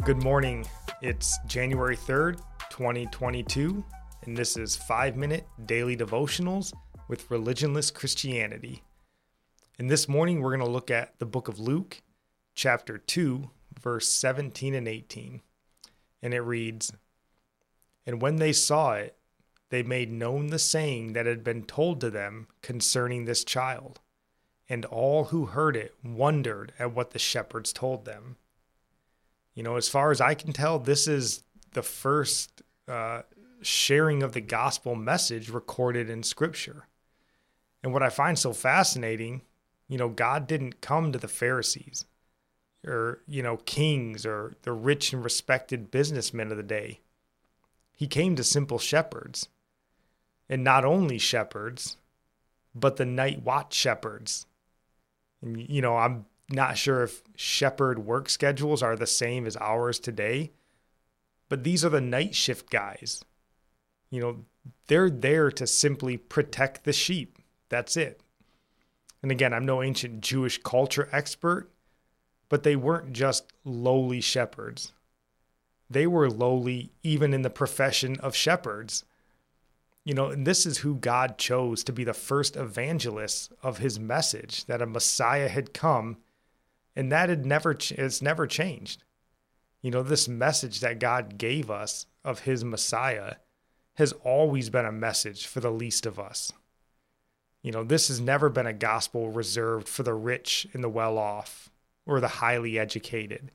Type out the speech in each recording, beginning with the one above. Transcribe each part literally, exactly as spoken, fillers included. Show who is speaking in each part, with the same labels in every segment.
Speaker 1: Good morning. It's January third, twenty twenty-two, and this is five minute Daily Devotionals with Religionless Christianity. And this morning, we're going to look at the book of Luke, chapter two, verse seventeen and eighteen. And it reads, "And when they saw it, they made known the saying that had been told to them concerning this child. And all who heard it wondered at what the shepherds told them." You know, as far as I can tell, this is the first uh, sharing of the gospel message recorded in Scripture. And what I find so fascinating, you know, God didn't come to the Pharisees or, you know, kings or the rich and respected businessmen of the day. He came to simple shepherds. And not only shepherds, but the night watch shepherds. And, you know, I'm not sure if shepherd work schedules are the same as ours today, but these are the night shift guys. You know, they're there to simply protect the sheep. That's it. And again, I'm no ancient Jewish culture expert, but they weren't just lowly shepherds. They were lowly even in the profession of shepherds. You know, and this is who God chose to be the first evangelists of his message, that a Messiah had come. And that had never, it's never changed. You know, this message that God gave us of his Messiah has always been a message for the least of us. You know, this has never been a gospel reserved for the rich and the well-off or the highly educated.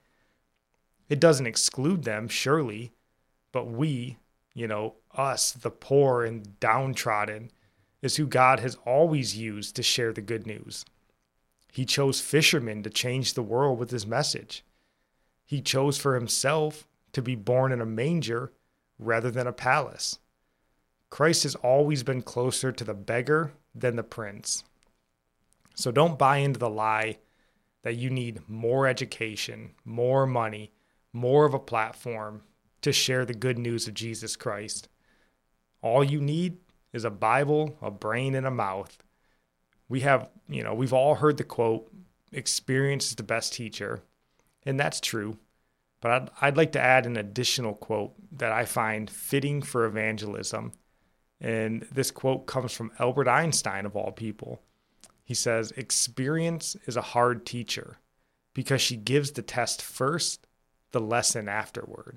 Speaker 1: It doesn't exclude them, surely, but we, you know, us, the poor and downtrodden, is who God has always used to share the good news. He chose fishermen to change the world with his message. He chose for himself to be born in a manger rather than a palace. Christ has always been closer to the beggar than the prince. So don't buy into the lie that you need more education, more money, more of a platform to share the good news of Jesus Christ. All you need is a Bible, a brain, and a mouth. We have, you know, we've all heard the quote, "Experience is the best teacher," and that's true. But I'd, I'd like to add an additional quote that I find fitting for evangelism. And this quote comes from Albert Einstein, of all people. He says, "Experience is a hard teacher because she gives the test first, the lesson afterward."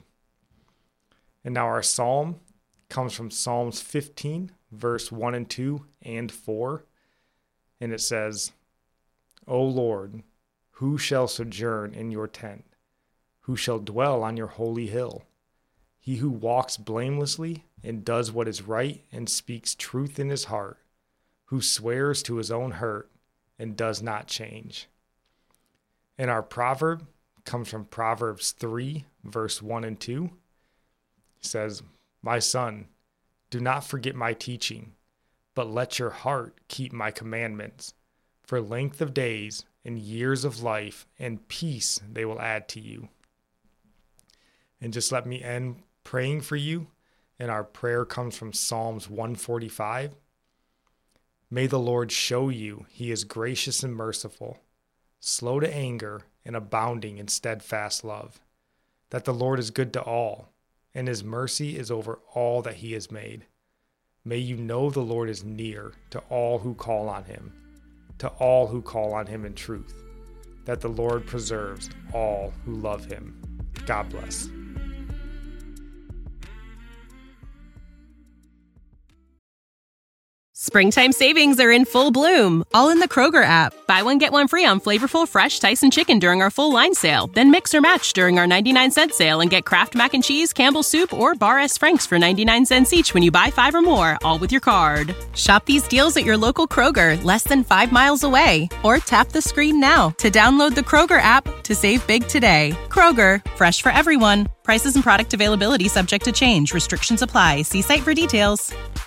Speaker 1: And now our psalm comes from Psalms fifteen, verse one and two and four. And it says, "O Lord, who shall sojourn in your tent? Who shall dwell on your holy hill? He who walks blamelessly and does what is right and speaks truth in his heart, who swears to his own hurt and does not change." And our proverb comes from Proverbs three, verse one and two. It says, "My son, do not forget my teaching, but let your heart keep my commandments. For length of days and years of life and peace they will add to you." And just let me end praying for you. And our prayer comes from Psalms one forty-five. "May the Lord show you he is gracious and merciful, slow to anger and abounding in steadfast love, that the Lord is good to all, and his mercy is over all that he has made. May you know the Lord is near to all who call on him, to all who call on him in truth, that the Lord preserves all who love him." God bless.
Speaker 2: Springtime savings are in full bloom, all in the Kroger app. Buy one, get one free on flavorful fresh Tyson chicken during our full line sale. Then mix or match during our ninety-nine cent sale and get Kraft Mac and Cheese, Campbell's Soup, or Bar S. Frank's for ninety-nine cents each when you buy five or more, all with your card. Shop these deals at your local Kroger, less than five miles away. Or tap the screen now to download the Kroger app to save big today. Kroger, fresh for everyone. Prices and product availability subject to change. Restrictions apply. See site for details.